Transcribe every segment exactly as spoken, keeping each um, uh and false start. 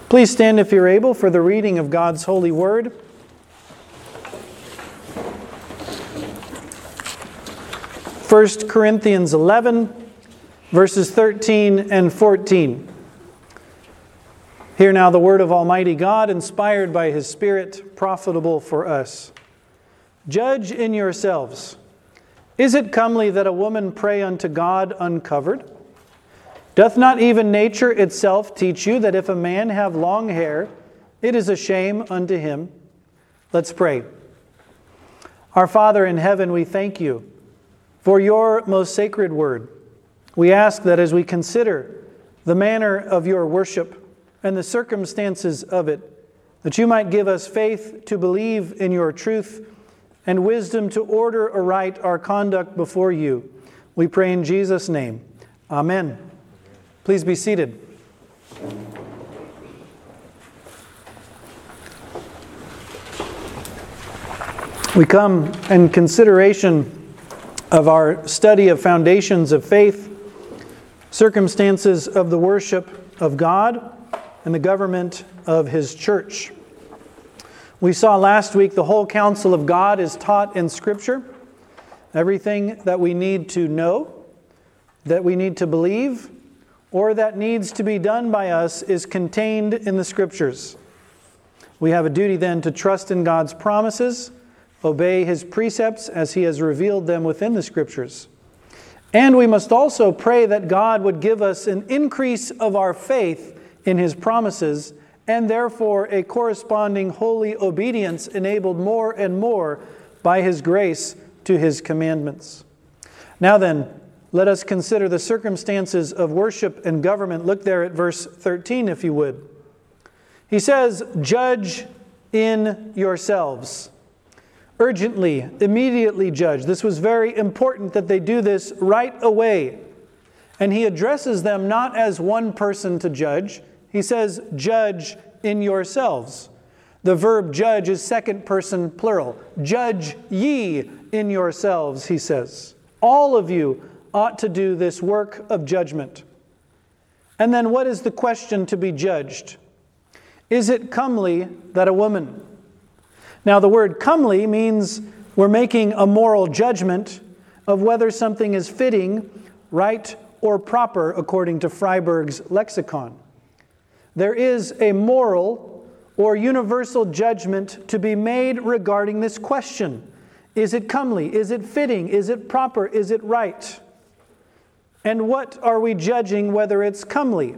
Please stand if you're able for the reading of God's holy word. First Corinthians eleven, verses thirteen and fourteen. Hear now the word of Almighty God, inspired by His Spirit, profitable for us. Judge in yourselves. Is it comely that a woman pray unto God uncovered? Doth not even nature itself teach you that if a man have long hair, it is a shame unto him? Let's pray. Our Father in heaven, we thank you for your most sacred word. We ask that as we consider the manner of your worship and the circumstances of it, that you might give us faith to believe in your truth and wisdom to order aright our conduct before you. We pray in Jesus' name. Amen. Please be seated. We come in consideration of our study of foundations of faith, circumstances of the worship of God, and the government of His church. We saw last week the whole counsel of God is taught in Scripture. Everything that we need to know, that we need to believe, or that needs to be done by us is contained in the Scriptures. We have a duty then to trust in God's promises, obey His precepts as He has revealed them within the Scriptures. And we must also pray that God would give us an increase of our faith in His promises, and therefore a corresponding holy obedience enabled more and more by His grace to His commandments. Now then, let us consider the circumstances of worship and government. Look there at verse thirteen, if you would. He says, judge in yourselves. Urgently, immediately judge. This was very important that they do this right away. And he addresses them not as one person to judge. He says, judge in yourselves. The verb judge is second person plural. Judge ye in yourselves, he says. All of you ought to do this work of judgment. And then what is the question to be judged? Is it comely that a woman? Now the word comely means we're making a moral judgment of whether something is fitting, right, or proper according to Freiberg's lexicon. There is a moral or universal judgment to be made regarding this question. Is it comely? Is it fitting? Is it proper? Is it right? And what are we judging whether it's comely?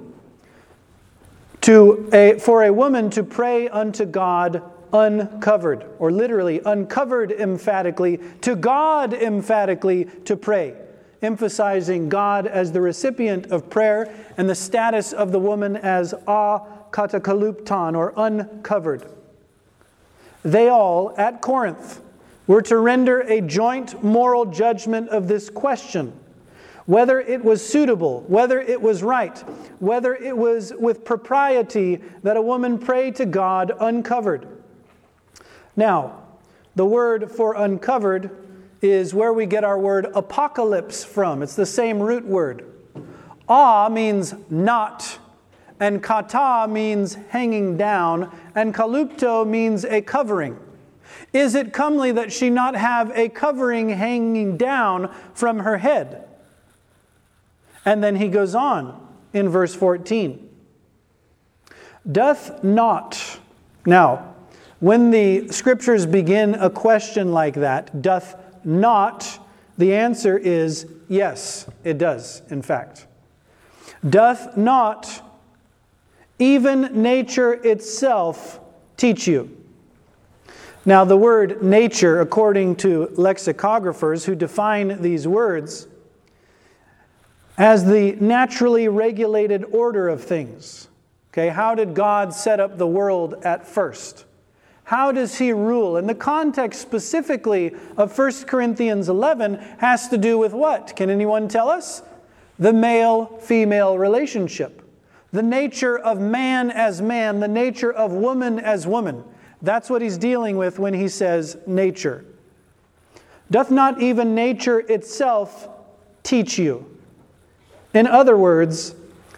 To a, for a woman to pray unto God uncovered, or literally uncovered emphatically, to God emphatically to pray, emphasizing God as the recipient of prayer and the status of the woman as a katakalupton, or uncovered. They all, at Corinth, were to render a joint moral judgment of this question, whether it was suitable, whether it was right, whether it was with propriety that a woman pray to God uncovered. Now, the word for uncovered is where we get our word apocalypse from. It's the same root word. A means not, and kata means hanging down, and kalupto means a covering. Is it comely that she not have a covering hanging down from her head? And then he goes on in verse fourteen. Doth not. Now, when the Scriptures begin a question like that, doth not, the answer is yes, it does, in fact. Doth not even nature itself teach you? Now, the word nature, according to lexicographers who define these words, as the naturally regulated order of things. Okay, how did God set up the world at first? How does He rule? And the context specifically of First Corinthians eleven has to do with what? Can anyone tell us? The male-female relationship. The nature of man as man, the nature of woman as woman. That's what he's dealing with when he says nature. Doth not even nature itself teach you? In other words,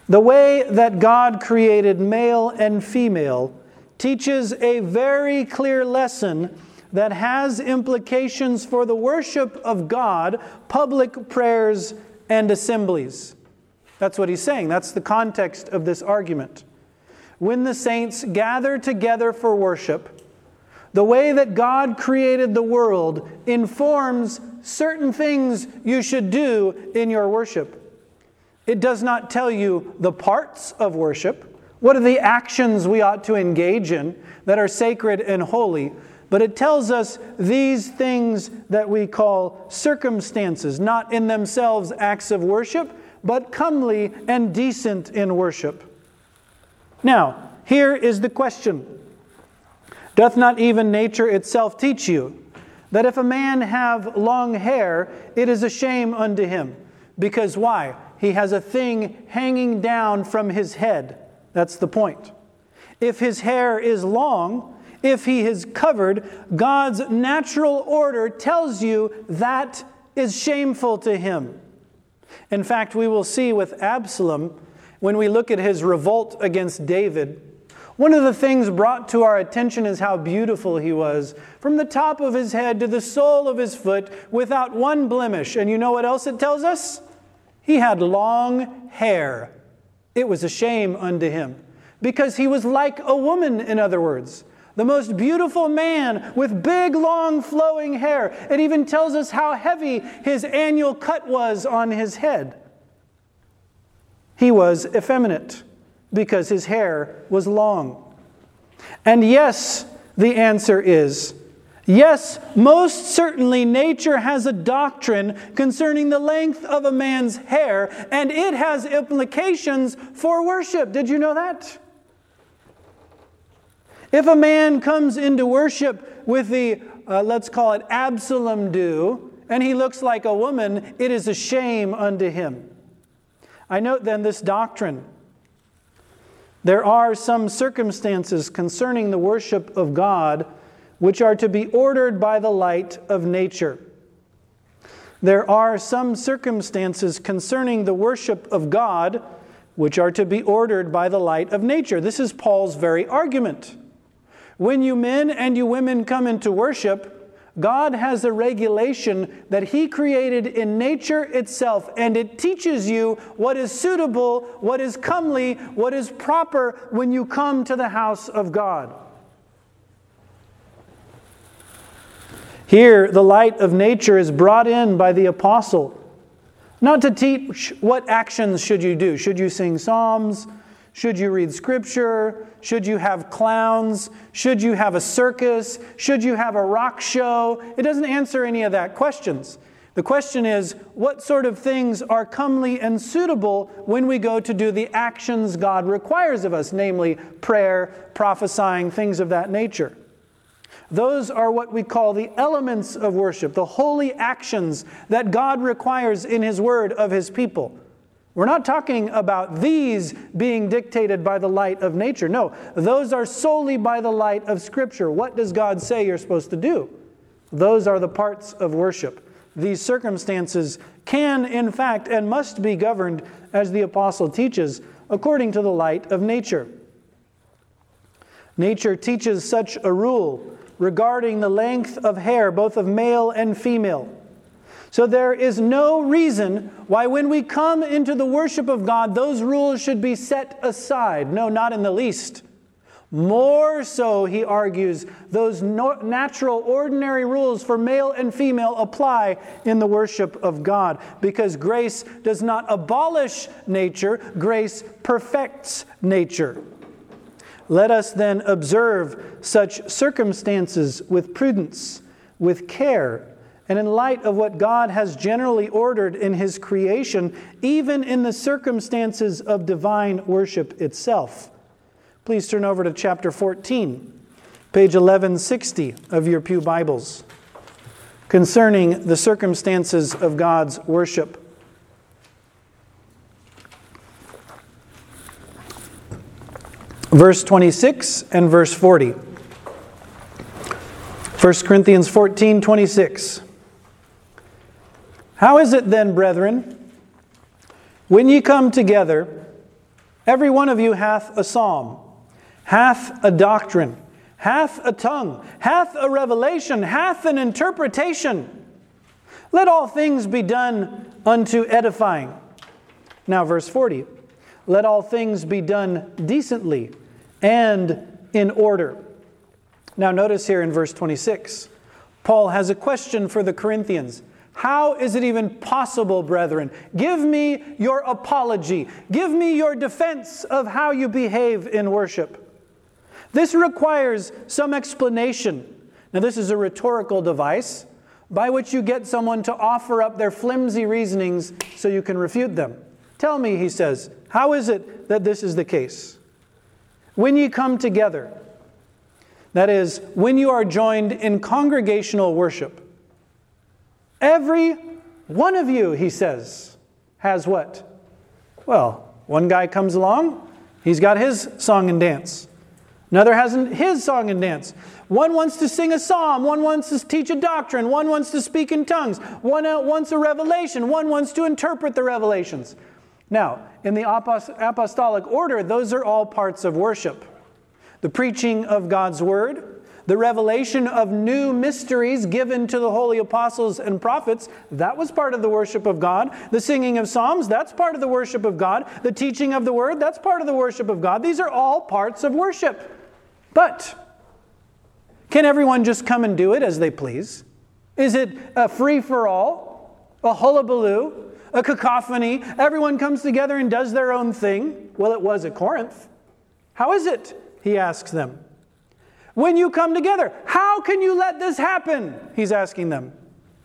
The way that God created male and female teaches a very clear lesson that has implications for the worship of God, public prayers, and assemblies. That's what he's saying. That's the context of this argument. When the saints gather together for worship, the way that God created the world informs certain things you should do in your worship. It does not tell you the parts of worship. What are the actions we ought to engage in that are sacred and holy? But it tells us these things that we call circumstances, not in themselves acts of worship, but comely and decent in worship. Now, here is the question. Doth not even nature itself teach you that if a man have long hair, it is a shame unto him? Because why? He has a thing hanging down from his head. That's the point. If his hair is long, if he is covered, God's natural order tells you that is shameful to him. In fact, we will see with Absalom, when we look at his revolt against David, one of the things brought to our attention is how beautiful he was, from the top of his head to the sole of his foot, without one blemish. And you know what else it tells us? He had long hair. It was a shame unto him, because he was like a woman, in other words. The most beautiful man with big, long, flowing hair. It even tells us how heavy his annual cut was on his head. He was effeminate because his hair was long. And yes, the answer is, yes, most certainly nature has a doctrine concerning the length of a man's hair, and it has implications for worship. Did you know that? If a man comes into worship with the, uh, let's call it Absalom do, and he looks like a woman, it is a shame unto him. I note then this doctrine. There are some circumstances concerning the worship of God which are to be ordered by the light of nature. There are some circumstances concerning the worship of God which are to be ordered by the light of nature. This is Paul's very argument. When you men and you women come into worship, God has a regulation that He created in nature itself, and it teaches you what is suitable, what is comely, what is proper when you come to the house of God. Here, the light of nature is brought in by the apostle, not to teach what actions should you do. Should you sing psalms? Should you read scripture? Should you have clowns? Should you have a circus? Should you have a rock show? It doesn't answer any of that questions. The question is, what sort of things are comely and suitable when we go to do the actions God requires of us, namely prayer, prophesying, things of that nature? Those are what we call the elements of worship, the holy actions that God requires in His Word of His people. We're not talking about these being dictated by the light of nature. No, those are solely by the light of Scripture. What does God say you're supposed to do? Those are the parts of worship. These circumstances can, in fact, and must be governed, as the apostle teaches, according to the light of nature. Nature teaches such a rule regarding the length of hair, both of male and female. So there is no reason why when we come into the worship of God, those rules should be set aside. No, not in the least. More so, he argues, those no- natural, ordinary rules for male and female apply in the worship of God, because grace does not abolish nature, grace perfects nature. Let us then observe such circumstances with prudence, with care, and in light of what God has generally ordered in His creation, even in the circumstances of divine worship itself. Please turn over to chapter fourteen, page eleven sixty of your Pew Bibles, concerning the circumstances of God's worship. Verse twenty-six and verse forty. First Corinthians fourteen twenty-six. How is it then, brethren, when ye come together, Every one of you hath a psalm, hath a doctrine, hath a tongue, hath a revelation, hath an interpretation. Let all things be done unto edifying. Now verse forty. Let all things be done decently and in order. Now notice here in verse twenty-six, Paul has a question for the Corinthians. How is it even possible, brethren? Give me your apology. Give me your defense of how you behave in worship. This requires some explanation. Now this is a rhetorical device by which you get someone to offer up their flimsy reasonings so you can refute them. Tell me, he says, how is it that this is the case? When ye come together, that is, when you are joined in congregational worship, every one of you, he says, has what? Well, one guy comes along, he's got his song and dance. Another has his song and dance. One wants to sing a psalm, one wants to teach a doctrine, one wants to speak in tongues, one wants a revelation, one wants to interpret the revelations. Now, in the apostolic order, those are all parts of worship. The preaching of God's word, the revelation of new mysteries given to the holy apostles and prophets, that was part of the worship of God. The singing of psalms, that's part of the worship of God. The teaching of the word, that's part of the worship of God. These are all parts of worship. But can everyone just come and do it as they please? Is it a free-for-all, a hullabaloo, a cacophony? Everyone comes together and does their own thing? Well, it was at Corinth. How is it? He asks them. When you come together, how can you let this happen? He's asking them.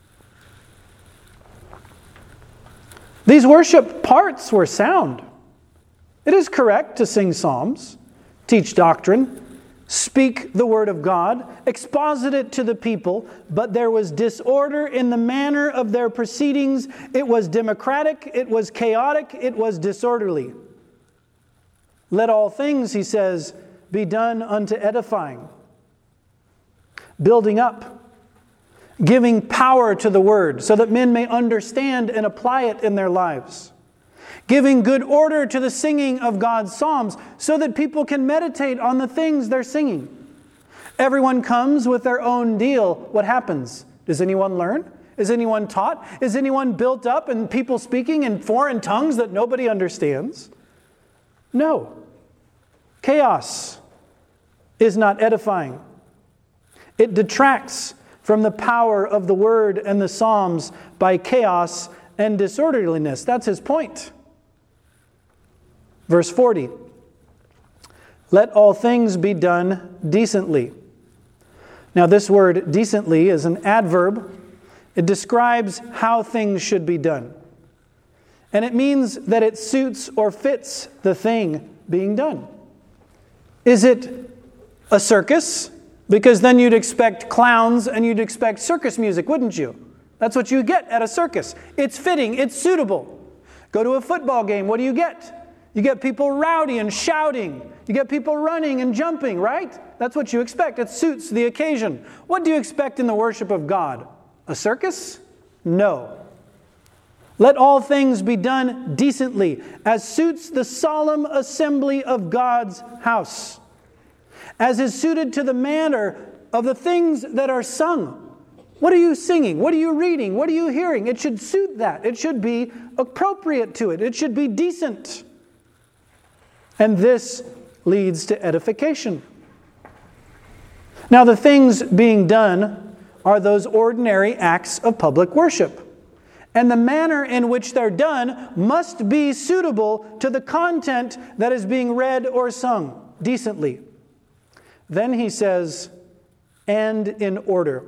These worship parts were sound. It is correct to sing psalms, teach doctrine, speak the word of God, exposit it to the people, but there was disorder in the manner of their proceedings. It was democratic, it was chaotic, it was disorderly. Let all things, he says, be done unto edifying, building up, giving power to the word so that men may understand and apply it in their lives, giving good order to the singing of God's psalms so that people can meditate on the things they're singing. Everyone comes with their own deal. What happens? Does anyone learn? Is anyone taught? Is anyone built up and people speaking in foreign tongues that nobody understands? No. Chaos is not edifying. It detracts from the power of the word and the psalms by chaos and disorderliness. That's his point. Verse forty. Let all things be done decently. Now this word decently is an adverb. It describes how things should be done. And it means that it suits or fits the thing being done. Is it a circus? Because then you'd expect clowns and you'd expect circus music, wouldn't you? That's what you get at a circus. It's fitting, it's suitable. Go to a football game, what do you get? You get people rowdy and shouting. You get people running and jumping, right? That's what you expect. It suits the occasion. What do you expect in the worship of God? A circus? No. Let all things be done decently, as suits the solemn assembly of God's house, as is suited to the manner of the things that are sung. What are you singing? What are you reading? What are you hearing? It should suit that. It should be appropriate to it. It should be decent. And this leads to edification. Now, the things being done are those ordinary acts of public worship. And the manner in which they're done must be suitable to the content that is being read or sung decently. Then he says, and in order.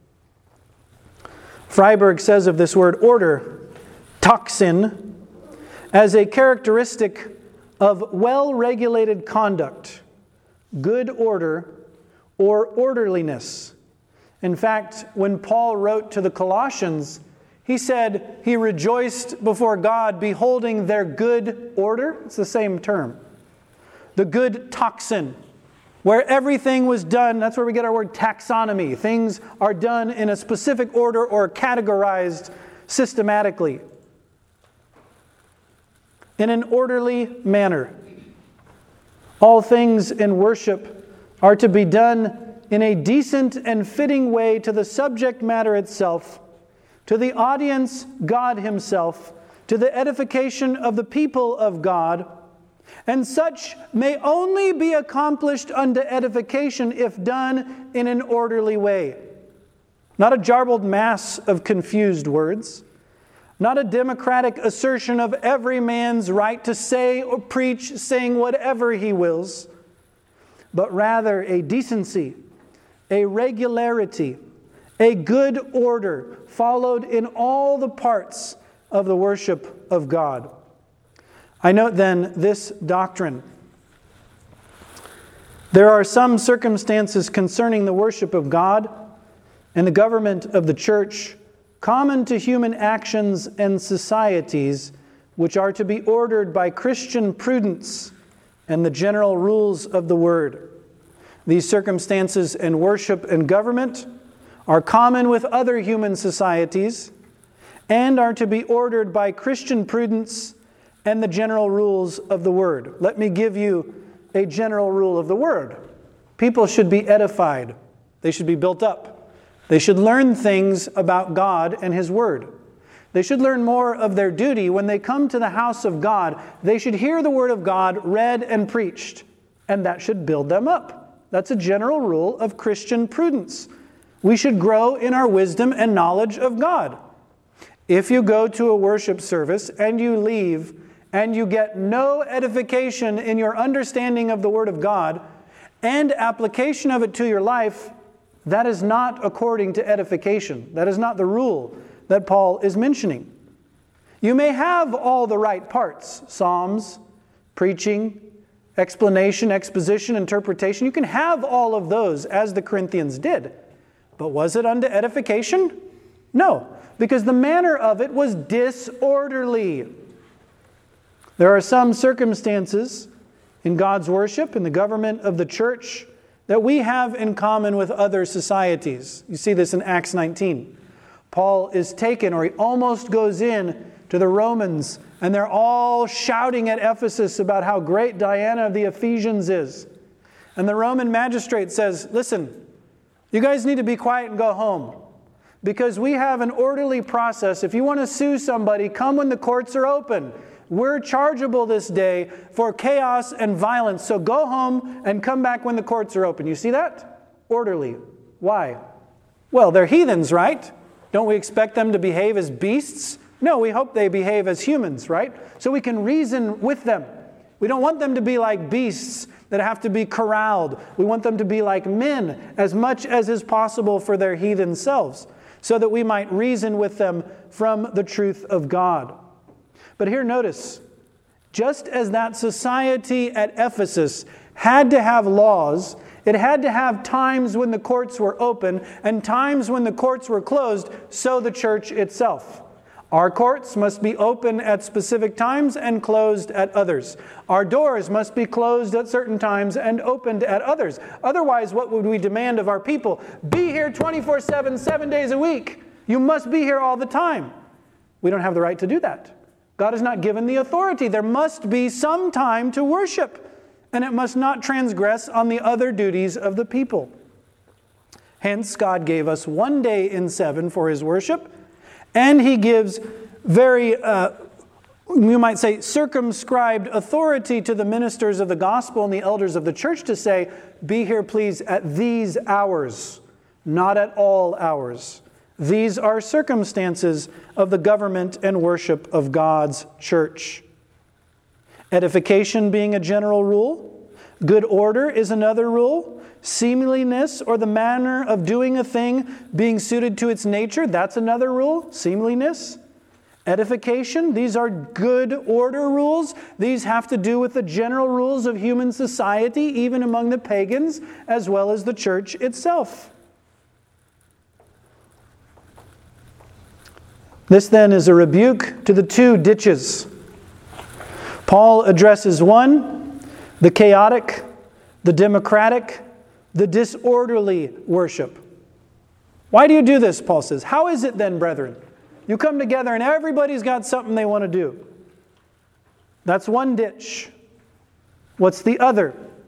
Freiberg says of this word order, toxin, as a characteristic of well-regulated conduct, good order, or orderliness. In fact, when Paul wrote to the Colossians, he said he rejoiced before God beholding their good order. It's the same term. The good toxin, where everything was done. That's where we get our word taxonomy. Things are done in a specific order or categorized systematically, in an orderly manner. All things in worship are to be done in a decent and fitting way to the subject matter itself, to the audience, God Himself, to the edification of the people of God, and such may only be accomplished unto edification if done in an orderly way. Not a jarbled mass of confused words, not a democratic assertion of every man's right to say or preach, saying whatever he wills, but rather a decency, a regularity, a good order followed in all the parts of the worship of God. I note then this doctrine. There are some circumstances concerning the worship of God and the government of the church common to human actions and societies, which are to be ordered by Christian prudence and the general rules of the Word. These circumstances in worship and government are common with other human societies and are to be ordered by Christian prudence and the general rules of the Word. Let me give you a general rule of the Word. People should be edified. They should be built up. They should learn things about God and His Word. They should learn more of their duty. When they come to the house of God, they should hear the Word of God read and preached, and that should build them up. That's a general rule of Christian prudence. We should grow in our wisdom and knowledge of God. If you go to a worship service and you leave and you get no edification in your understanding of the Word of God and application of it to your life, that is not according to edification. That is not the rule that Paul is mentioning. You may have all the right parts, psalms, preaching, explanation, exposition, interpretation. You can have all of those as the Corinthians did. But was it unto edification? No, because the manner of it was disorderly. There are some circumstances in God's worship, in the government of the church, that we have in common with other societies. You see this in Acts nineteen. Paul is taken, or he almost goes in to the Romans, and they're all shouting at Ephesus about how great Diana of the Ephesians is. And the Roman magistrate says, listen, you guys need to be quiet and go home, because we have an orderly process. If you want to sue somebody, come when the courts are open. We're chargeable this day for chaos and violence. So go home and come back when the courts are open. You see that? Orderly. Why? Well, they're heathens, right? Don't we expect them to behave as beasts? No, we hope they behave as humans, right? So we can reason with them. We don't want them to be like beasts that have to be corralled. We want them to be like men as much as is possible for their heathen selves, so that we might reason with them from the truth of God. But here notice, just as that society at Ephesus had to have laws, it had to have times when the courts were open and times when the courts were closed, so the church itself. Our courts must be open at specific times and closed at others. Our doors must be closed at certain times and opened at others. Otherwise, what would we demand of our people? Be here twenty-four seven, seven days a week. You must be here all the time. We don't have the right to do that. God has not given the authority. There must be some time to worship, and it must not transgress on the other duties of the people. Hence, God gave us one day in seven for His worship, and He gives very, uh, you might say, circumscribed authority to the ministers of the gospel and the elders of the church to say, be here, please, at these hours, not at all hours. These are circumstances of the government and worship of God's church. Edification being a general rule. Good order is another rule. Seemliness, or the manner of doing a thing being suited to its nature, that's another rule. Seemliness. Edification, these are good order rules. These have to do with the general rules of human society, even among the pagans, as well as the church itself. This then is a rebuke to the two ditches. Paul addresses one, the chaotic, the democratic, the disorderly worship. Why do you do this, Paul says? How is it then, brethren? You come together and everybody's got something they want to do. That's one ditch. What's the other?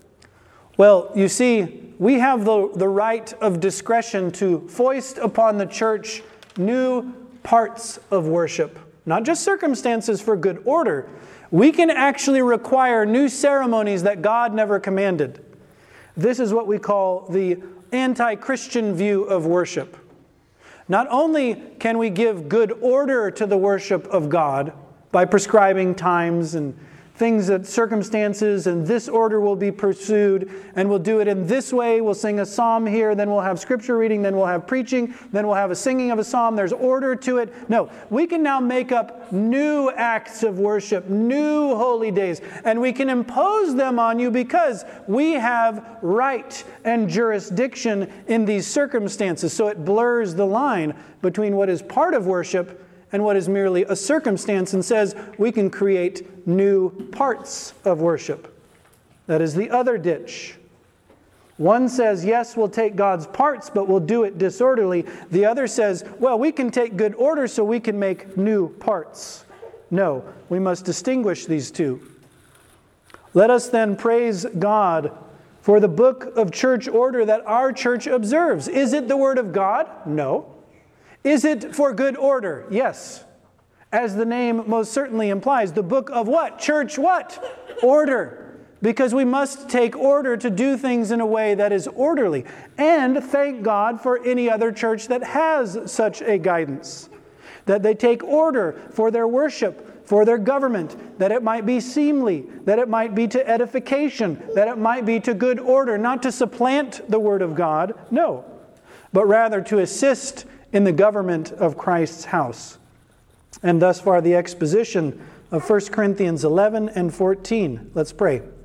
Well, you see, we have the, the right of discretion to foist upon the church new parts of worship, not just circumstances for good order. We can actually require new ceremonies that God never commanded. This is what we call the anti-Christian view of worship. Not only can we give good order to the worship of God by prescribing times and things that circumstances and this order will be pursued, and we'll do it in this way. We'll sing a psalm here, then we'll have scripture reading, then we'll have preaching, then we'll have a singing of a psalm. There's order to it. No, we can now make up new acts of worship, new holy days, and we can impose them on you because we have right and jurisdiction in these circumstances. So it blurs the line between what is part of worship and what is merely a circumstance, and says we can create new parts of worship. That is the other ditch. One says, yes, we'll take God's parts, but we'll do it disorderly. The other says, well, we can take good order so we can make new parts. No, we must distinguish these two. Let us then praise God for the book of church order that our church observes. Is it the Word of God? No. Is it for good order? Yes. As the name most certainly implies, the book of what? Church what? Order. Because we must take order to do things in a way that is orderly. And thank God for any other church that has such a guidance. That they take order for their worship, for their government, that it might be seemly, that it might be to edification, that it might be to good order, not to supplant the Word of God, no, but rather to assist in the government of Christ's house. And thus far the exposition of First Corinthians eleven and fourteen. Let's pray.